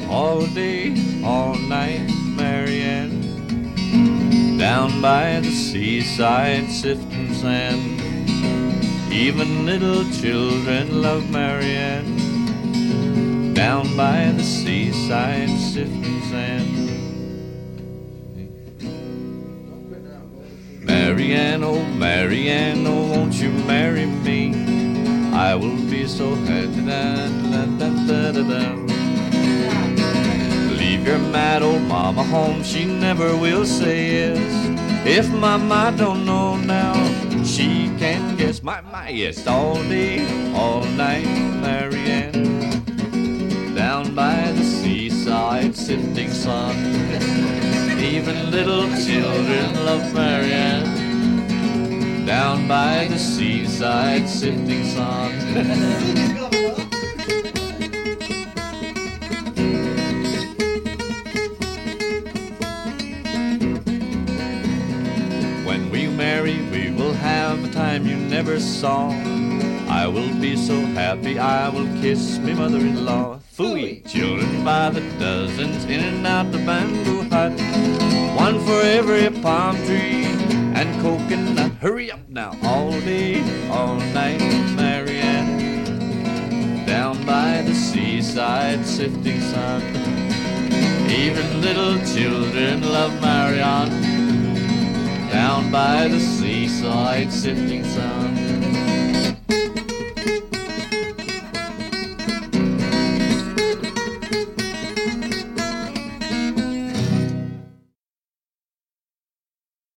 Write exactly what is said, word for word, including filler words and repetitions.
all day, all night, Marianne. Down by the seaside sifting sand, even little children love Marianne. Down by the seaside sifting sand. Marianne, oh Marianne, oh won't you marry me? I will be so happy. Da, da, da, da, da, da. Leave your mad old mama home, she never will say yes. If mama don't know now, she can guess. My, my, yes, all day, all night, Marianne. Down by the seaside, sifting sun. Even little children love Marianne. Down by the seaside, sifting sun. When we marry, we will have a time you never saw. I will be so happy, I will kiss me mother-in-law. Phooey, children by the dozens, in and out the bamboo hut. One for every palm tree and coconut. Hurry up now, all day, all night, Marianne. Down by the seaside, sifting sun. Even little children love Marianne. Down by the seaside, sifting sun.